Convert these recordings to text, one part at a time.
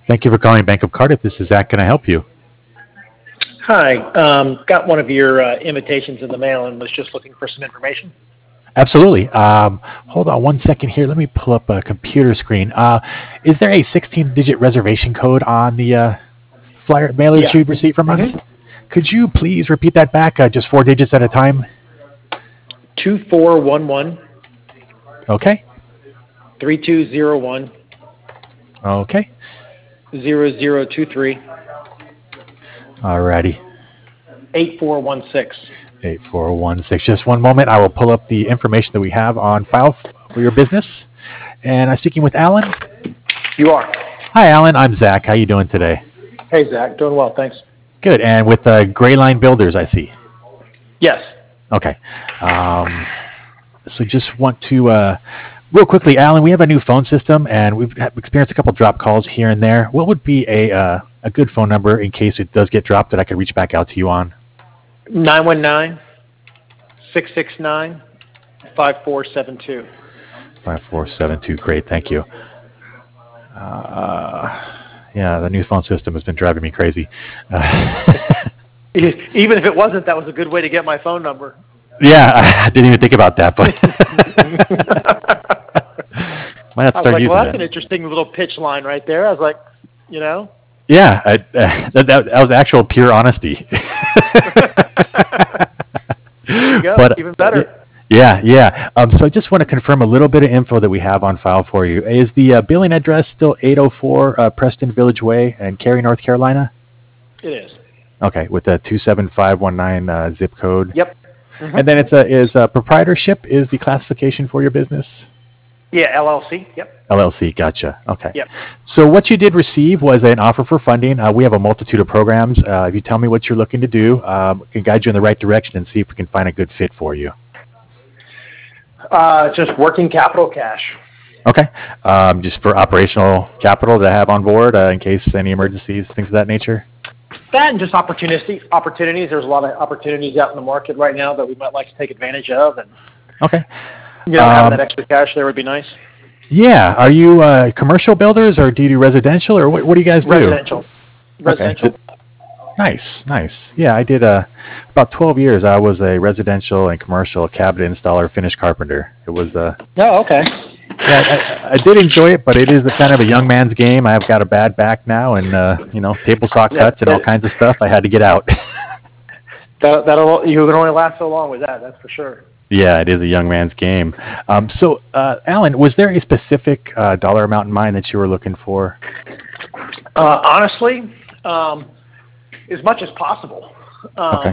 Thank you for calling Bank of Cardiff. This is Zach. Can I help you? Hi. Got one of your invitations in the mail and was just looking for some information. Absolutely. Hold on one second here. Let me pull up a computer screen. Is there a 16-digit reservation code on the flyer mailer that Yeah. you received from us? Mm-hmm. Could you please repeat that back, just 4 digits at a time? 2411 Okay. 3201 Okay. 0023 Alrighty. 8416. 8416. Just one moment. I will pull up the information that we have on file for your business. And I'm speaking with Alan. You are. Hi, Alan. I'm Zach. How you doing today? Hey, Zach. Doing well, thanks. Good. And with Gray Line Builders, I see. Yes. Okay. So just want to, real quickly, Alan, we have a new phone system, and we've experienced a couple drop calls here and there. What would be a good phone number in case it does get dropped that I could reach back out to you on? 919 669 5472. 5472. Great. Thank you. Yeah, the new phone system has been driving me crazy. Even if it wasn't, that was a good way to get my phone number. Yeah, I didn't even think about that, but might have to I was start like, using well, that's it. an interesting little pitch line right there. I was like, you know. Yeah, that was actual pure honesty. There you go. But Even better. yeah. So I just want to confirm a little bit of info that we have on file for you. Is the billing address still 804 Preston Village Way in Cary, North Carolina? It is. Okay, with the 27519 zip code. Yep. Mm-hmm. And then is proprietorship is the classification for your business? Yeah, LLC. Yep. LLC, gotcha. Okay. Yep. So what you did receive was an offer for funding. We have a multitude of programs. If you tell me what you're looking to do, we can guide you in the right direction and see if we can find a good fit for you. Just working capital cash. Okay. Just for operational capital to have on board in case any emergencies, things of that nature? That and just opportunities. There's a lot of opportunities out in the market right now that we might like to take advantage of. And okay. Having that extra cash there would be nice. Yeah. Are you commercial builders, or do you do residential, or what do you guys do? Residential. Okay. Nice. Yeah, I did about 12 years. I was a residential and commercial cabinet installer, finish carpenter. It was Oh, okay. Yeah, I did enjoy it, but it is a kind of a young man's game. I've got a bad back now, and table saw cuts and all kinds of stuff. I had to get out. That'll you can only last so long with that. That's for sure. Yeah, it is a young man's game. So, Alan, was there a specific dollar amount in mind that you were looking for? Honestly, as much as possible. Okay.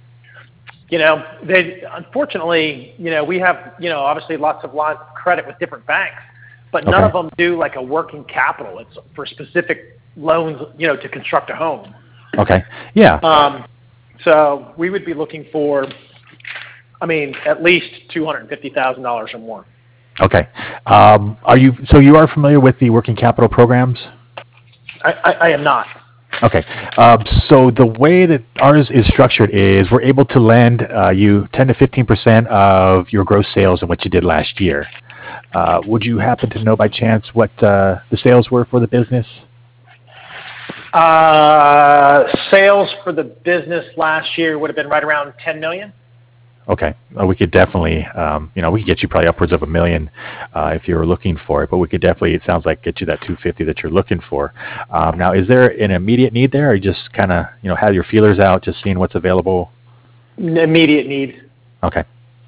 Unfortunately, we have, obviously lots of lines of credit with different banks, but none of them do like a working capital. It's for specific loans, to construct a home. Okay. Yeah. So we would be looking for, at least $250,000 or more. Okay. You are familiar with the working capital programs? I am not. Okay. So the way that ours is structured is we're able to lend you 10 to 15% of your gross sales in what you did last year. Would you happen to know by chance what the sales were for the business? Sales for the business last year would have been right around $10 million. Okay. We could definitely, we could get you probably upwards of $1 million if you were looking for it, but we could definitely, it sounds like, get you that $250 that you're looking for. Now, is there an immediate need there, or you just kind of, have your feelers out, just seeing what's available? Immediate need. Okay.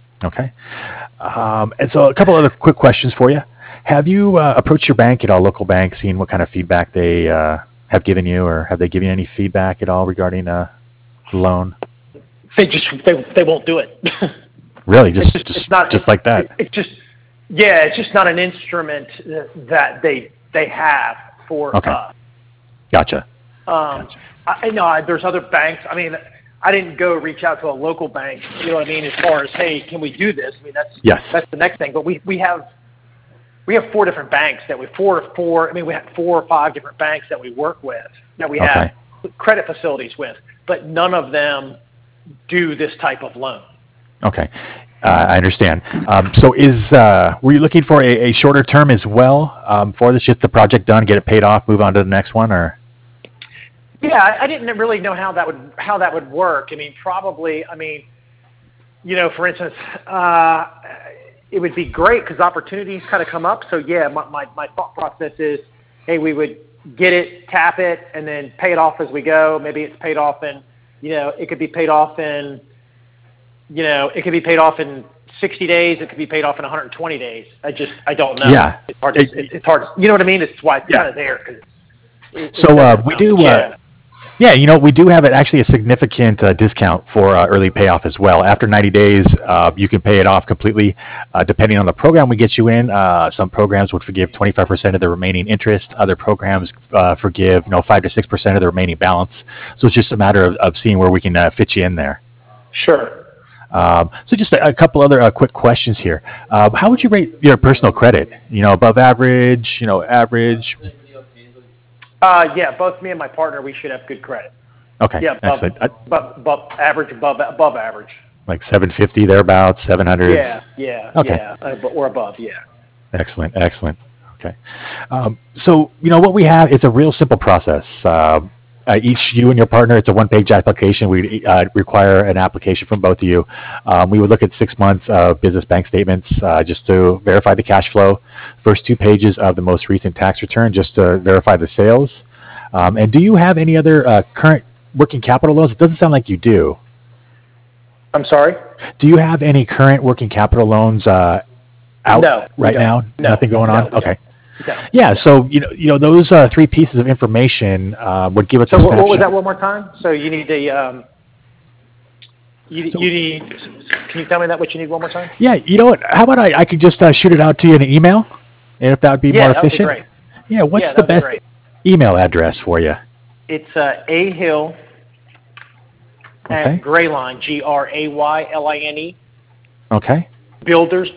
And so a couple other quick questions for you. Have you approached your bank at all, local bank, seen what kind of feedback they have given you, or have they given you any feedback at all regarding a loan? They won't do it. Really, just like that. It's just not an instrument that they have for us. Gotcha. I know there's other banks. I didn't go reach out to a local bank. You know what I mean? As far as, hey, can we do this? That's the next thing. But we have 4 different banks that we have 4 or 5 different banks that we work with, that we have credit facilities with, but none of them do this type of loan. Okay. I understand. So were you looking for a shorter term as well for this? Just the project done, get it paid off, move on to the next one, or? Yeah, I didn't really know how that would work. I mean, probably. I mean, for instance, it would be great because opportunities kind of come up. So yeah, my thought process is, hey, we would get it, tap it, and then pay it off as we go. Maybe it's paid off in, it could be paid off in, it could be paid off in 60 days. It could be paid off in 120 days. I don't know. Yeah. It's hard. It's hard. You know what I mean? It's why it's kind of there. We do. We do have actually a significant discount for early payoff as well. After 90 days, you can pay it off completely. Depending on the program we get you in, some programs would forgive 25% of the remaining interest. Other programs forgive 5 to 6% of the remaining balance. So it's just a matter of seeing where we can fit you in there. Sure. So just a couple other quick questions here. How would you rate your personal credit? Above average, average? Yeah, both me and my partner, we should have good credit. Okay. Yeah, excellent. above average. Like 750 thereabouts, 700. Yeah. Okay. Yeah, or above. Yeah. Excellent. Okay. So what we have is a real simple process. Each you and your partner, it's a one-page application. We require an application from both of you. We would look at 6 months of business bank statements just to verify the cash flow. First 2 pages of the most recent tax return just to verify the sales. And do you have any other current working capital loans? It doesn't sound like you do. I'm sorry? Do you have any current working capital loans out right now? No. Nothing going on? No. Okay. No. Yeah, so those 3 pieces of information would give us a snapshot. What was that one more time? So you need the can you tell me what you need one more time? Yeah, you know what? How about I could just shoot it out to you in an email, and if that would be more efficient. That would be great. Yeah, what's the best email address for you? It's ahill at Grayline, GRAYLINE. Okay. Builders,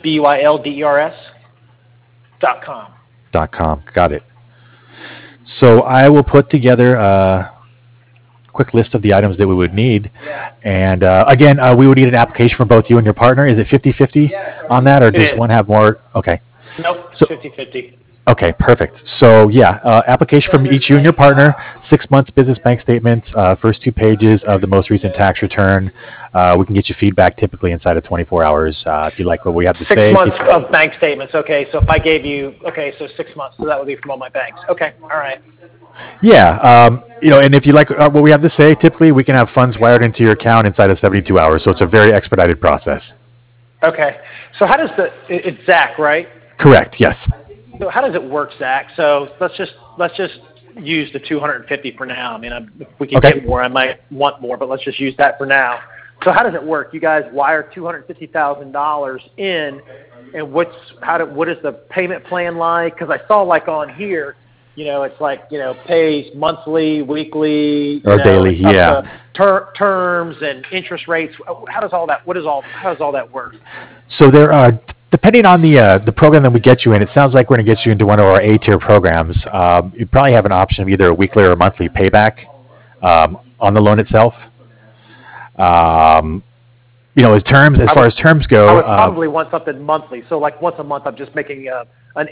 BUILDERS.com. Got it. So I will put together a quick list of the items that we would need. And again, we would need an application from both you and your partner. Is it 50-50 on that, or does one have more? Okay. Nope, 50-50. Okay, perfect. So application from each you and your partner, 6 months business bank statements, first 2 pages of the most recent tax return. We can get you feedback typically inside of 24 hours if you like what we have to say. 6 months of bank statements. Okay, so if I gave you, so 6 months, so that would be from all my banks. Okay, all right. Yeah, and if you like what we have to say, typically we can have funds wired into your account inside of 72 hours. So it's a very expedited process. Okay, so how does it's Zach, right? Correct. Yes. So how does it work, Zach? So let's just use the 250 for now. I mean, if we can get more, I might want more, but let's just use that for now. So how does it work? You guys wire $250,000 in, and what is the payment plan like? Because I saw on here, it's pays monthly, weekly, or daily, yeah. Terms and interest rates. How does all that work? So there are. Depending on the program that we get you in, it sounds like we're going to get you into one of our A-tier programs. You probably have an option of either a weekly or a monthly payback on the loan itself. As far as terms go, I would probably want something monthly. So once a month, I'm just making a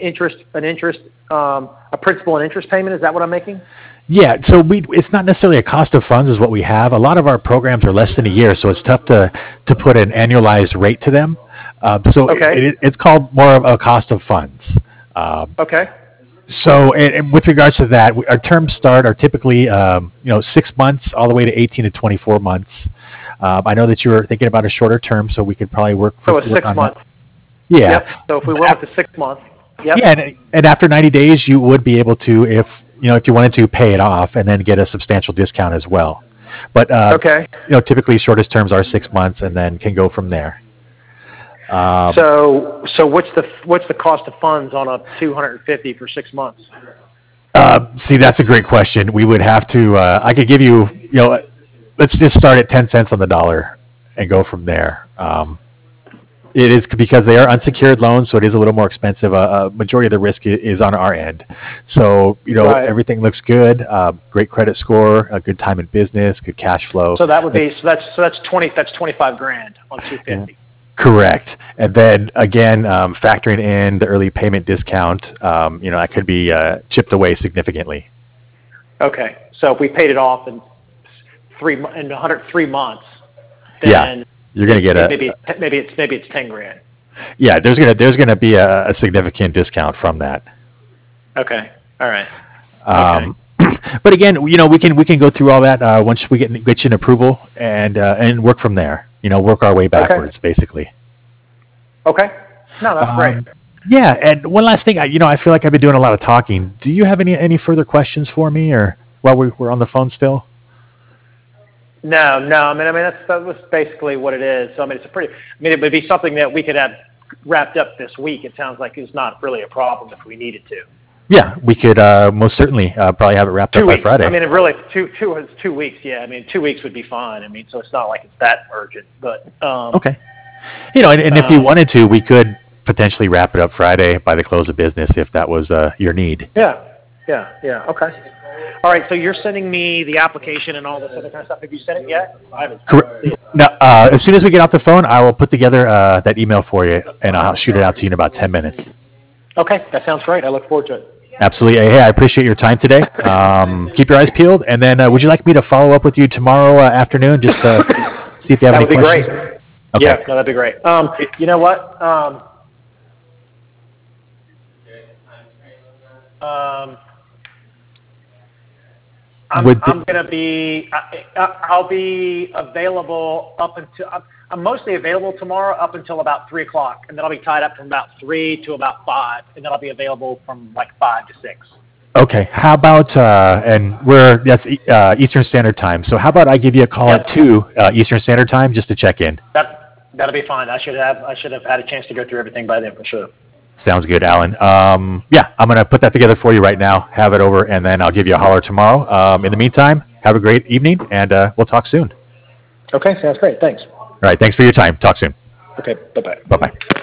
principal and interest payment. Is that what I'm making? Yeah, so it's not necessarily a cost of funds is what we have. A lot of our programs are less than a year, so it's tough to put an annualized rate to them. It's called more of a cost of funds. Okay. So and with regards to that, our terms are typically 6 months all the way to 18 to 24 months. I know that you were thinking about a shorter term, so we could probably work a 6 month. Yeah. Yep. So if we went with the 6 month. Yep. Yeah, and after 90 days, you would be able to, if you wanted to, pay it off and then get a substantial discount as well. But typically shortest terms are 6 months and then can go from there. So what's the cost of funds on a 250 for 6 months? See, that's a great question. We would have to. I could give you. Let's just start at 10 cents on the dollar and go from there. It is because they are unsecured loans, so it is a little more expensive. A majority of the risk is on our end. So everything looks good. Great credit score, a good time in business, good cash flow. So that would be that's $25,000 on 250. Yeah. Correct. And then again, factoring in the early payment discount, that could be chipped away significantly. Okay. So if we paid it off in 103 months, then you're going to get maybe it's 10 grand. Yeah, there's gonna be a significant discount from that. Okay. All right. Okay. But again, we can go through all that once we get you an approval and work from there. Work our way backwards, basically. Okay. No, that's great. Yeah, and one last thing, I feel like I've been doing a lot of talking. Do you have any further questions for me, or while we're on the phone still? No. I mean that was basically what it is. So it would be something that we could have wrapped up this week. It sounds like it's not really a problem if we needed to. Yeah, we could most certainly probably have it wrapped up by Friday. I mean, it really 2 weeks. Yeah, I mean 2 weeks would be fine. I mean, so it's not like it's that urgent. But okay, and if you wanted to, we could potentially wrap it up Friday by the close of business if that was your need. Yeah. Okay. All right. So you're sending me the application and all this other kind of stuff. Have you sent it yet? I haven't. Now, as soon as we get off the phone, I will put together that email for you, and I'll shoot it out to you in about 10 minutes. Okay, that sounds great. I look forward to it. Absolutely. Hey, I appreciate your time today. Keep your eyes peeled, and then would you like me to follow up with you tomorrow afternoon just to see if you have any questions? That would be great. Okay. Yeah, no, that'd be great. You know what? I'll be available up until. I'm mostly available tomorrow up until about 3 o'clock, and then I'll be tied up from about 3 to about 5, and then I'll be available from like 5 to 6. Okay. How about that's Eastern Standard Time. So how about I give you a call at 2 Eastern Standard Time just to check in? That'll be fine. I should have had a chance to go through everything by then for sure. Sounds good, Alan. I'm gonna put that together for you right now. Have it over, and then I'll give you a holler tomorrow. In the meantime, have a great evening, and we'll talk soon. Okay, sounds great. Thanks. All right. Thanks for your time. Talk soon. Okay. Bye-bye. Bye-bye.